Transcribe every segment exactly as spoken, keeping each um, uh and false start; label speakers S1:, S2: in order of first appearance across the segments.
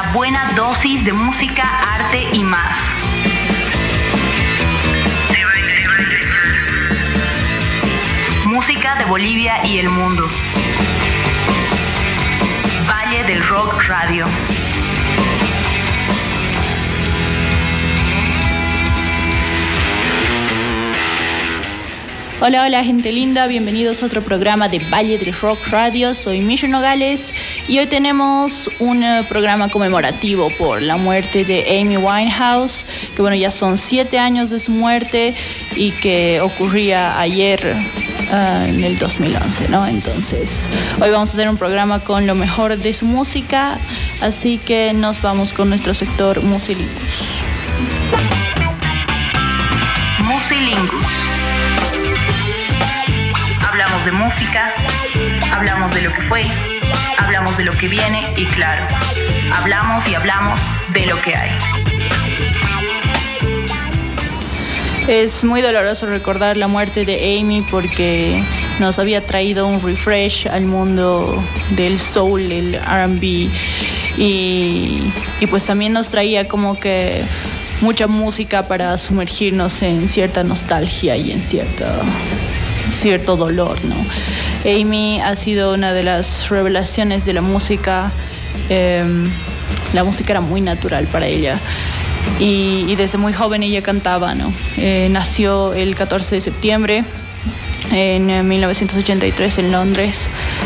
S1: una buena dosis de música, arte y más. Música de Bolivia y el mundo. Valle del Rock Radio.
S2: Hola, hola gente linda, bienvenidos a otro programa de Valle del Rock Radio. Soy Misha Nogales y hoy tenemos un uh, programa conmemorativo por la muerte de Amy Winehouse, que bueno, ya son siete años de su muerte y que ocurría ayer uh, en el dos mil once, ¿no? Entonces, hoy vamos a tener un programa con lo mejor de su música, así que nos vamos con nuestro sector Musilingus.
S1: Musilingus. Hablamos de música, hablamos de lo que fue, hablamos de lo que viene y claro, hablamos y hablamos de lo que hay.
S2: Es muy doloroso recordar la muerte de Amy porque nos había traído un refresh al mundo del soul, el R and B y, y pues también nos traía como que mucha música para sumergirnos en cierta nostalgia y en cierta... cierto dolor, ¿no? Amy ha sido una de las revelaciones de la música. Eh, la música era muy natural para ella y, y desde muy joven ella cantaba, ¿no? Eh, nació el catorce de septiembre en mil novecientos ochenta y tres en Londres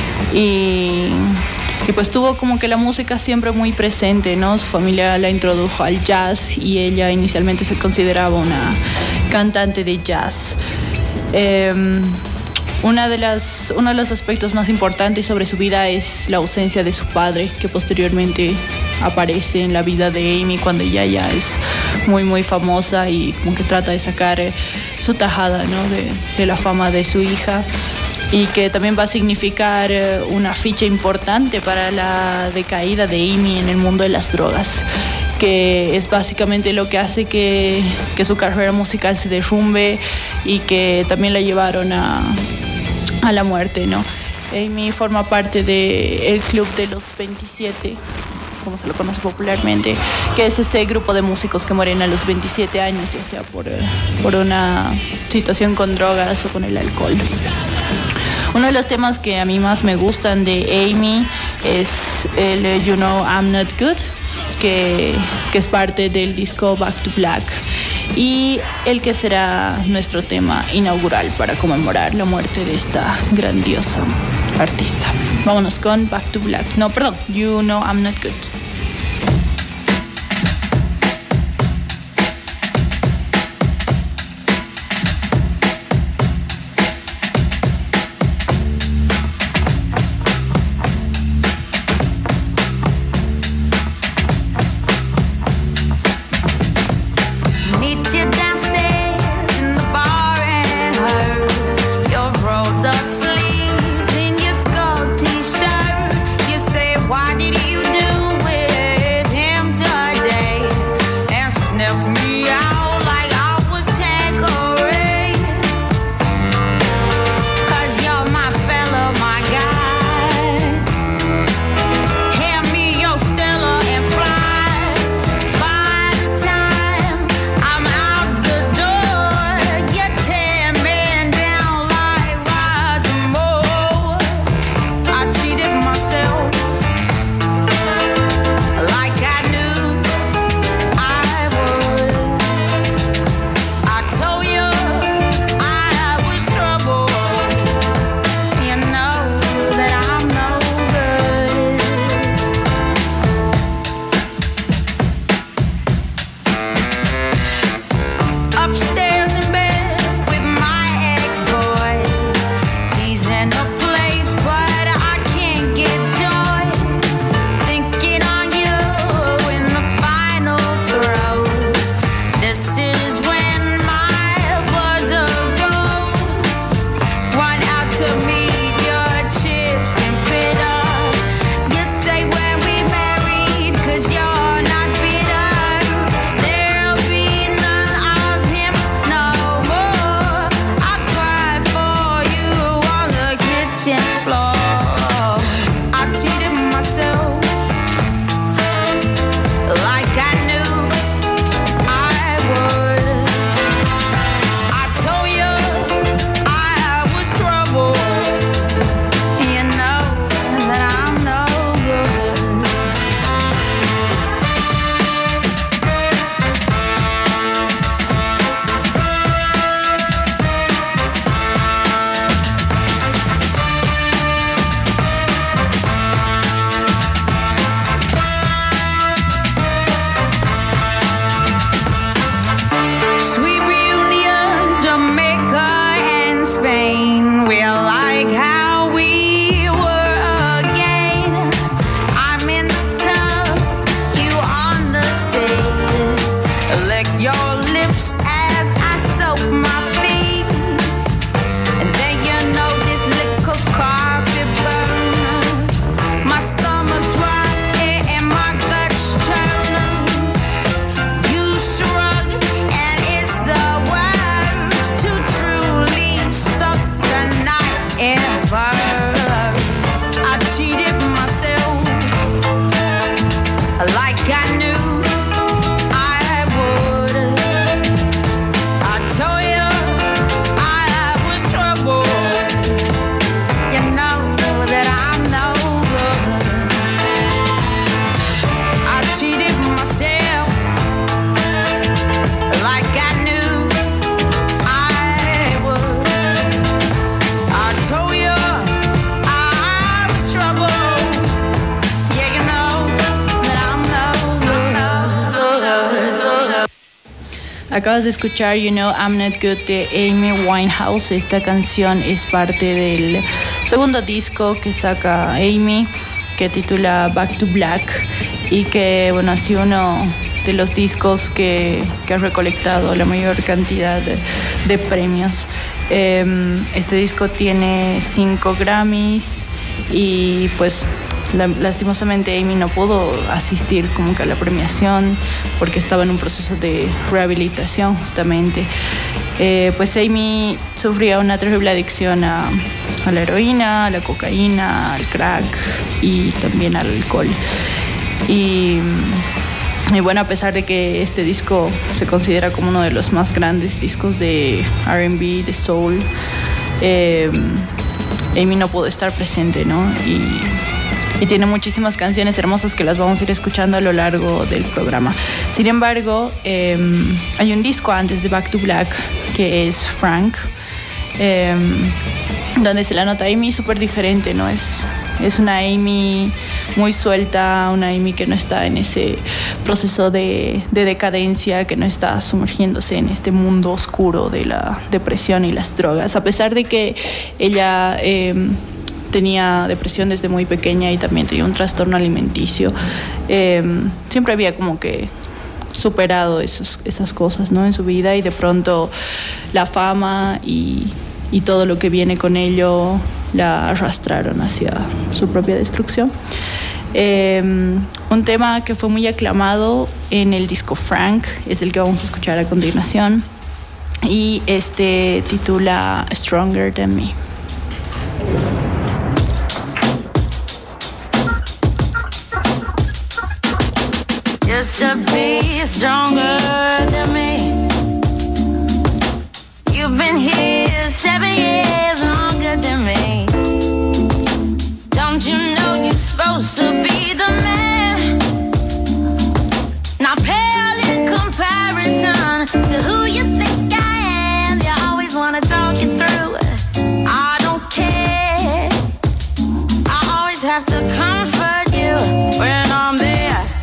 S2: y, y pues tuvo como que la música siempre muy presente, ¿no? Su familia la introdujo al jazz y ella inicialmente se consideraba una cantante de jazz. Eh, una de las, uno de los aspectos más importantes sobre su vida es la ausencia de su padre, que posteriormente aparece en la vida de Amy cuando ella ya es muy muy famosa y como que trata de sacar eh, su tajada, ¿no? de, de la fama de su hija, y que también va a significar eh, una ficha importante para la decaída de Amy en el mundo de las drogas, que es básicamente lo que hace que, que su carrera musical se derrumbe y que también la llevaron a, a la muerte, ¿no? Amy forma parte del Club de los veintisiete, como se lo conoce popularmente, que es este grupo de músicos que mueren a los veintisiete años, ya sea por, por una situación con drogas o con el alcohol. Uno de los temas que a mí más me gustan de Amy es el You Know I'm Not Good, Que, que es parte del disco Back to Black y el que será nuestro tema inaugural para conmemorar la muerte de esta grandiosa artista. Vámonos con Back to Black. No, perdón, You Know I'm Not Good.
S3: Why did you do it?
S2: Acabas de escuchar You Know I'm Not Good de Amy Winehouse. Esta canción es parte del segundo disco que saca Amy, que titula Back to Black, y que, bueno, ha sido uno de los discos que, que ha recolectado la mayor cantidad de, de premios. Eh, este disco tiene cinco Grammys y pues la, lastimosamente Amy no pudo asistir como que a la premiación porque estaba en un proceso de rehabilitación justamente. Eh, pues Amy sufría una terrible adicción a, a la heroína, a la cocaína, al crack y también al alcohol. Y, y bueno, a pesar de que este disco se considera como uno de los más grandes discos de R and B, de soul, eh, Amy no pudo estar presente, ¿no? Y, y tiene muchísimas canciones hermosas que las vamos a ir escuchando a lo largo del programa. Sin embargo, eh, hay un disco antes de Back to Black que es Frank, eh, donde se la nota a Amy súper diferente, ¿no? Es, es una Amy muy suelta, una Amy que no está en ese proceso de, de decadencia, que no está sumergiéndose en este mundo oscuro de la depresión y las drogas, a pesar de que ella eh, tenía depresión desde muy pequeña y también tenía un trastorno alimenticio. Eh, siempre había como que superado esos, esas cosas, ¿no? En su vida, y de pronto la fama y, y todo lo que viene con ello la arrastraron hacia su propia destrucción. Eh, un tema que fue muy aclamado en el disco Frank es el que vamos a escuchar a continuación, y este titula Stronger Than Me.
S3: You should be stronger than me. You've been here seven years longer than me. Don't you know you're supposed to be the man? Not pale in comparison to who you think I am. You always wanna talk it through. I don't care. I always have to comfort you when I'm there.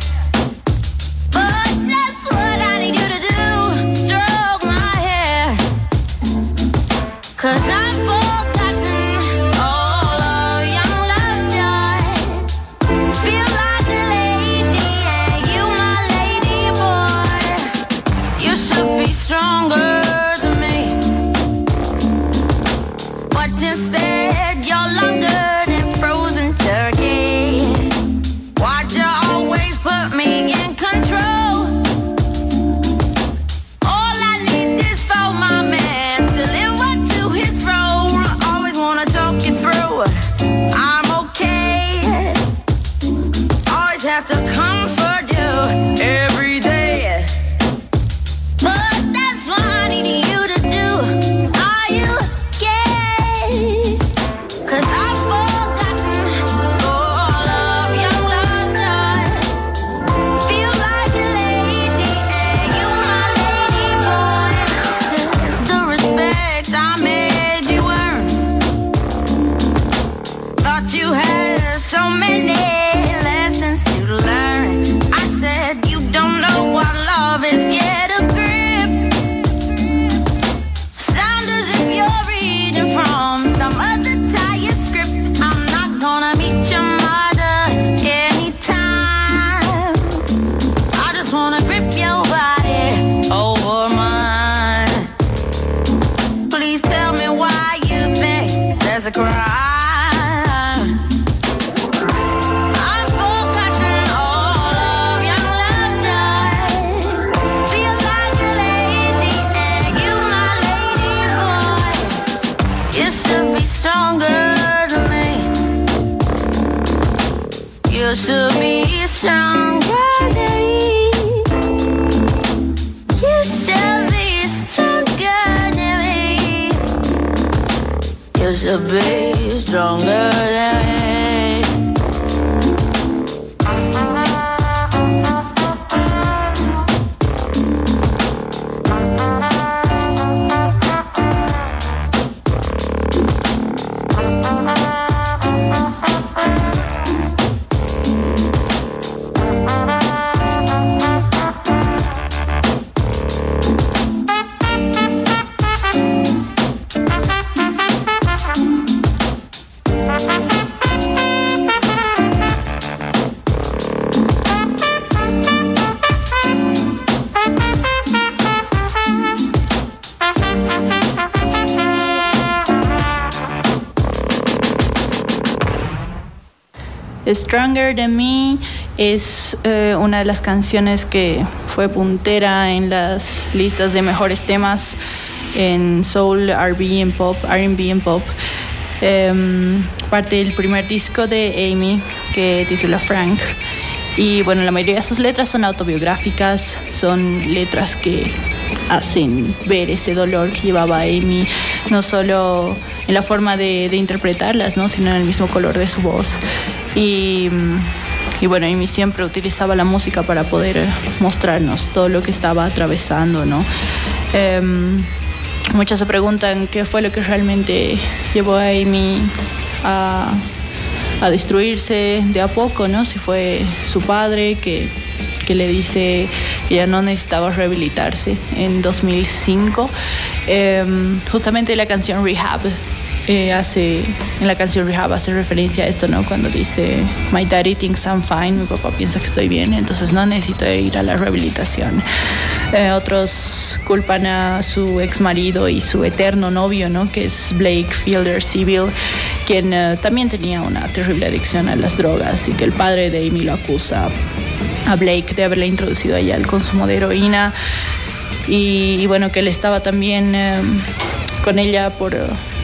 S3: Cause I've forgotten all of young love's joy. Feel like a lady, and you my lady boy. You should be stronger than me, but instead you're longer than frozen turkey. Why'd you always put me in control? All I need is for my man to live up to his role. Always wanna talk it through. I'm okay. Always have to comfort you every day. But that's what I need you to do. Are you gay? Cause I've forgotten all of young love's joy. Feel like a lady, and you my lady boy. The respect I made you earn. Thought you had so many lessons to learn. I said you don't know what love is. Get a grip. Sound as if you're reading from some other tired script. I'm not gonna meet your mother anytime. I just wanna grip your body over mine. Please tell me why you think there's a crime. I've forgotten all of young love's joy. Feel like a lady, and you my lady boy. You should be stronger than me. You should be stronger than me. to be stronger than me.
S2: Stronger Than Me es eh, una de las canciones que fue puntera en las listas de mejores temas en soul, R and B y pop, R and B y pop. Eh, parte del primer disco de Amy que titula Frank. Y bueno, la mayoría de sus letras son autobiográficas, son letras que hacen ver ese dolor que llevaba Amy, no solo en la forma de, de interpretarlas, ¿no?, sino en el mismo color de su voz. Y, y bueno, Amy siempre utilizaba la música para poder mostrarnos todo lo que estaba atravesando, ¿no? Eh, muchos se preguntan qué fue lo que realmente llevó a Amy a, a destruirse de a poco, ¿no? Si fue su padre que, que le dice que ya no necesitaba rehabilitarse en dos mil cinco. Eh, justamente la canción Rehab Eh, hace, en la canción Rehab hace referencia a esto, ¿no? Cuando dice My daddy thinks I'm fine, mi papá piensa que estoy bien, entonces no necesito ir a la rehabilitación. Eh, otros culpan a su ex marido y su eterno novio, ¿no?, que es Blake Fielder Civil, quien eh, también tenía una terrible adicción a las drogas, y que el padre de Amy lo acusa a Blake de haberle introducido a ella el consumo de heroína, y, y bueno, que él estaba también eh, con ella por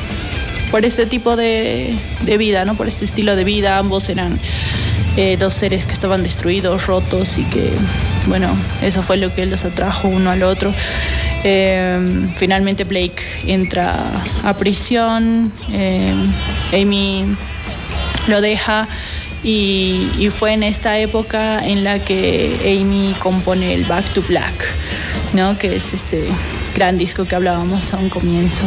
S2: por este tipo de, de vida, ¿no?, por este estilo de vida. Ambos eran eh, dos seres que estaban destruidos, rotos, y que, bueno, eso fue lo que los atrajo uno al otro. Eh, finalmente Blake entra a prisión, eh, Amy lo deja, y, y fue en esta época en la que Amy compone el Back to Black, ¿no?, que es este gran disco que hablábamos a un comienzo.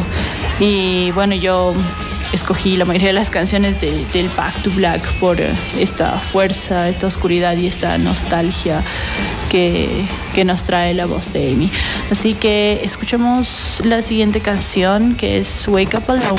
S2: Y bueno, yo escogí la mayoría de las canciones de, del Back to Black por esta fuerza, esta oscuridad y esta nostalgia que, que nos trae la voz de Amy. Así que escuchemos la siguiente canción, que es Wake Up Alone.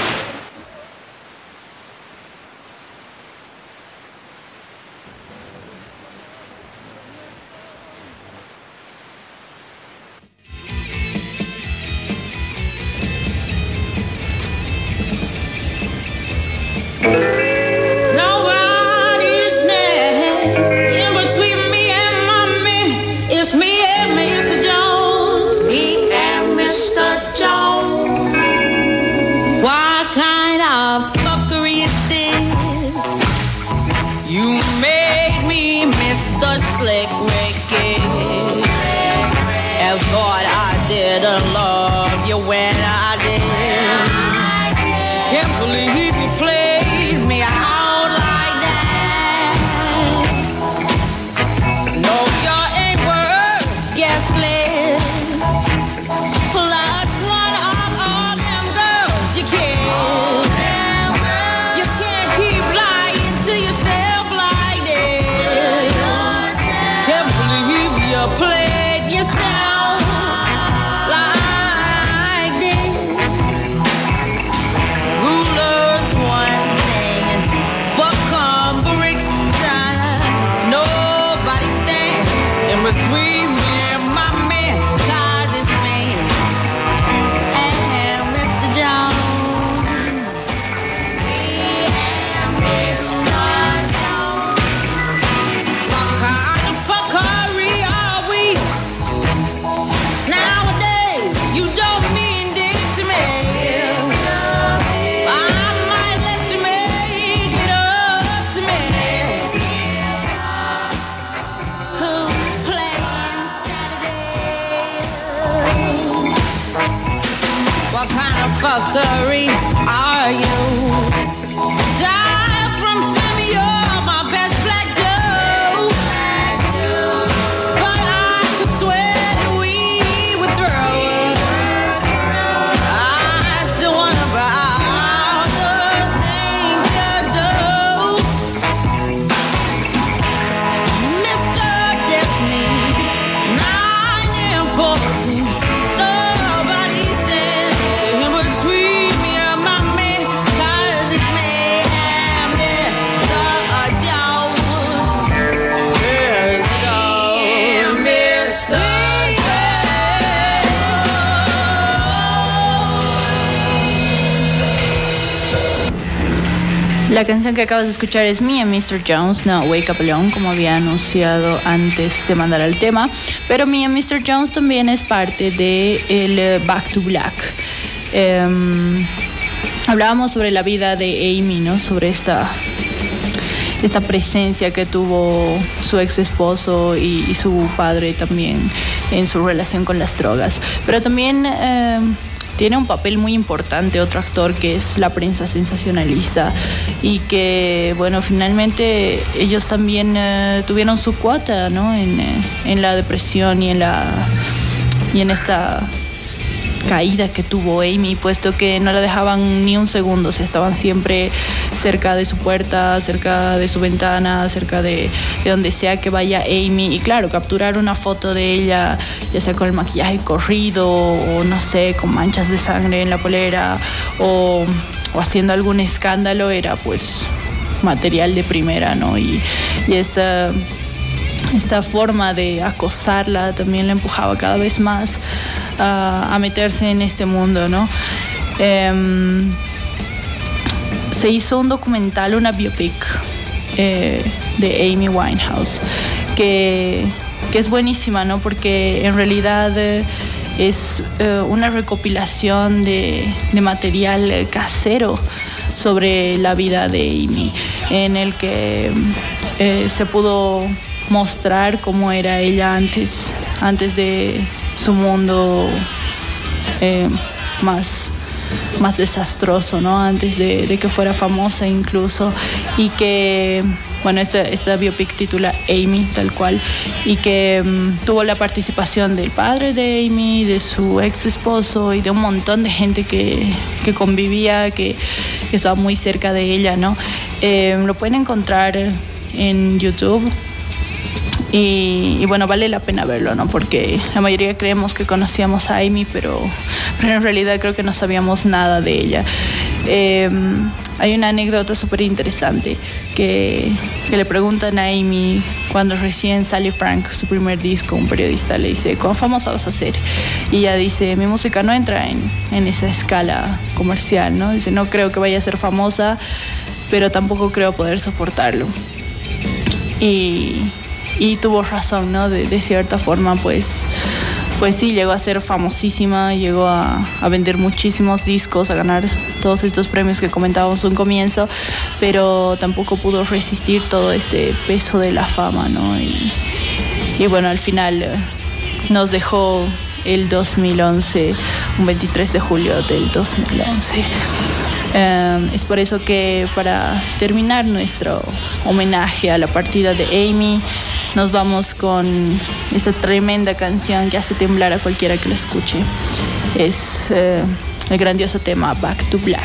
S3: Fuckery,
S2: La canción que acabas de escuchar es Me and mister Jones, no Wake Up Alone, como había anunciado antes de mandar al tema. Pero Me and mister Jones también es parte de el Back to Black. Um, hablábamos sobre la vida de Amy, ¿no? Sobre esta, esta presencia que tuvo su ex esposo y, y su padre también en su relación con las drogas. Pero también Um, tiene un papel muy importante otro actor que es la prensa sensacionalista y que, bueno, finalmente ellos también uh, tuvieron su cuota, ¿no? En, en la depresión y en la y en esta caída que tuvo Amy, puesto que no la dejaban ni un segundo, o sea, estaban siempre cerca de su puerta, cerca de su ventana, cerca de, de donde sea que vaya Amy, y claro, capturar una foto de ella, ya sea con el maquillaje corrido, o no sé, con manchas de sangre en la polera, o, o haciendo algún escándalo, era pues material de primera, ¿no? Y, y esta... Esta forma de acosarla también la empujaba cada vez más uh, a meterse en este mundo, ¿no? Um, se hizo un documental, una biopic eh, de Amy Winehouse, que, que es buenísima, ¿no? Porque en realidad eh, es eh, una recopilación de, de material casero sobre la vida de Amy, en el que eh, se pudo mostrar cómo era ella antes, antes de su mundo eh, más, más desastroso, ¿no? Antes de, de que fuera famosa incluso, y que, bueno, esta, esta biopic titula Amy, tal cual, y que um, tuvo la participación del padre de Amy, de su ex esposo y de un montón de gente que, que convivía, que, que estaba muy cerca de ella, ¿no? Eh, lo pueden encontrar en YouTube. Y, y bueno, vale la pena verlo, ¿no? Porque la mayoría creemos que conocíamos a Amy, pero, pero en realidad creo que no sabíamos nada de ella. Eh, hay una anécdota súper interesante que, que le preguntan a Amy cuando recién sale Frank, su primer disco. Un periodista le dice, ¿cuán famosa vas a ser? Y ella dice, mi música no entra en, en esa escala comercial, ¿no? Dice, no creo que vaya a ser famosa, pero tampoco creo poder soportarlo. Y... Y tuvo razón, ¿no? De, de cierta forma, pues, pues sí, llegó a ser famosísima, llegó a, a vender muchísimos discos, a ganar todos estos premios que comentábamos un comienzo, pero tampoco pudo resistir todo este peso de la fama, ¿no? Y, y bueno, al final nos dejó el dos mil once, un veintitrés de julio del dos mil once. Um, es por eso que para terminar nuestro homenaje a la partida de Amy, nos vamos con esta tremenda canción que hace temblar a cualquiera que la escuche. Es uh, el grandioso tema Back to Black.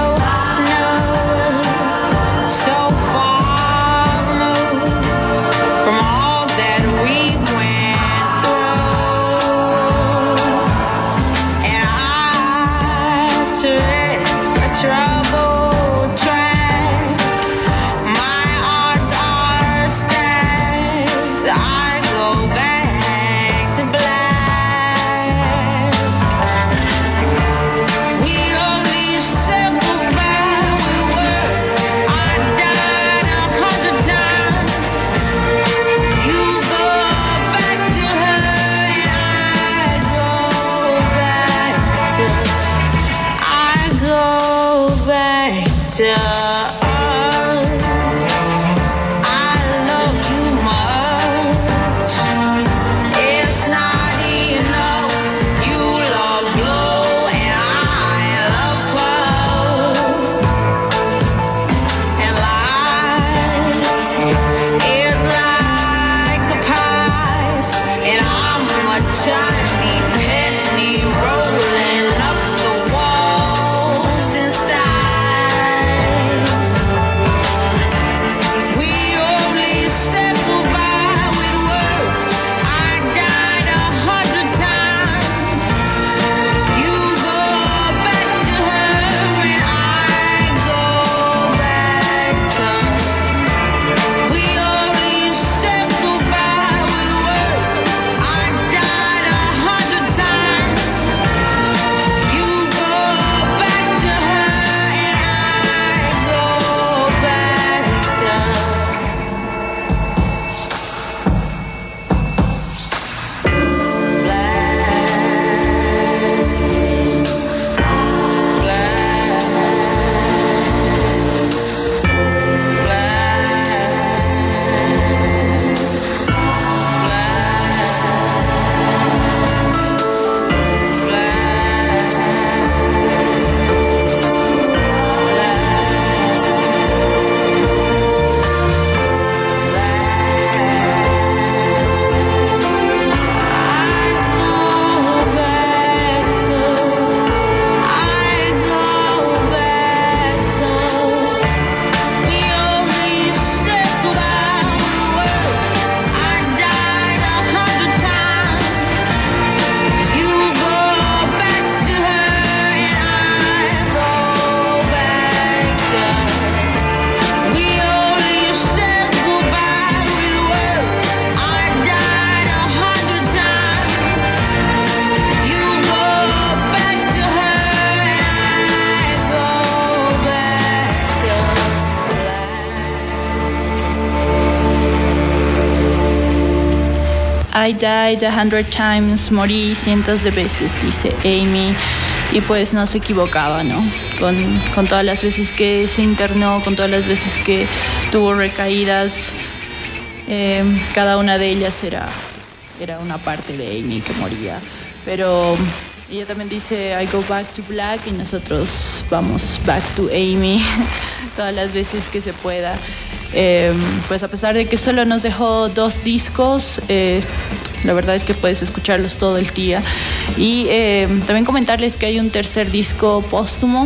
S3: So far
S2: I died a hundred times, morí cientos de veces, dice Amy, y pues no se equivocaba, ¿no? Con, con todas las veces que se internó, con todas las veces que tuvo recaídas, eh, cada una de ellas era, era una parte de Amy que moría. Pero ella también dice, I go back to black, y nosotros vamos back to Amy todas las veces que se pueda. Eh, pues a pesar de que solo nos dejó dos discos, eh, la verdad es que puedes escucharlos todo el día. Y eh, también comentarles que hay un tercer disco póstumo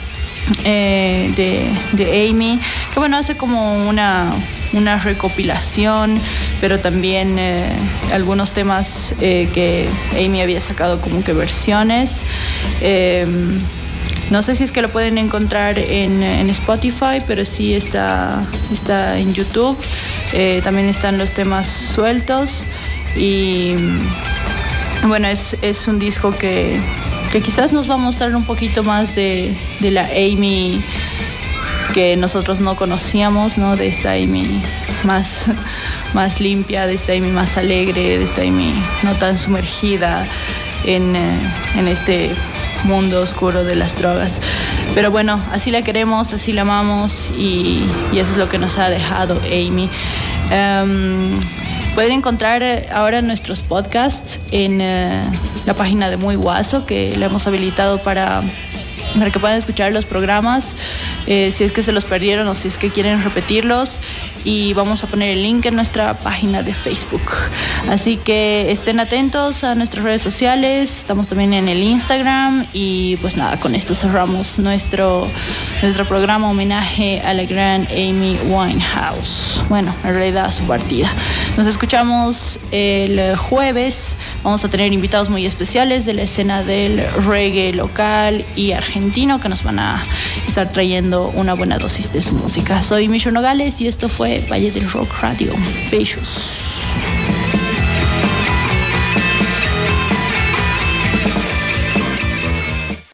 S2: eh, de, de Amy, que bueno, hace como una, una recopilación, pero también eh, algunos temas eh, que Amy había sacado como que versiones. Eh, No sé si es que lo pueden encontrar en, en Spotify, pero sí está, está en YouTube. Eh, también están los temas sueltos. Y bueno, es, es un disco que, que quizás nos va a mostrar un poquito más de, de la Amy que nosotros no conocíamos, ¿no? De esta Amy más, más limpia, de esta Amy más alegre, de esta Amy no tan sumergida en, en este mundo oscuro de las drogas. Pero bueno, así la queremos, así la amamos, y, y eso es lo que nos ha dejado Amy. Um, pueden encontrar ahora nuestros podcasts en uh, la página de Muy Guaso, que la hemos habilitado para, para que puedan escuchar los programas, eh, si es que se los perdieron o si es que quieren repetirlos, y vamos a poner el link en nuestra página de Facebook. Así que estén atentos a nuestras redes sociales, estamos también en el Instagram, y pues nada, con esto cerramos nuestro, nuestro programa homenaje a la gran Amy Winehouse. Bueno, en realidad a su partida. Nos escuchamos el jueves, vamos a tener invitados muy especiales de la escena del reggae local y argentino, que nos van a estar trayendo una buena dosis de su música. Soy Micho Nogales y esto fue Valle del Rock Radio. Besos.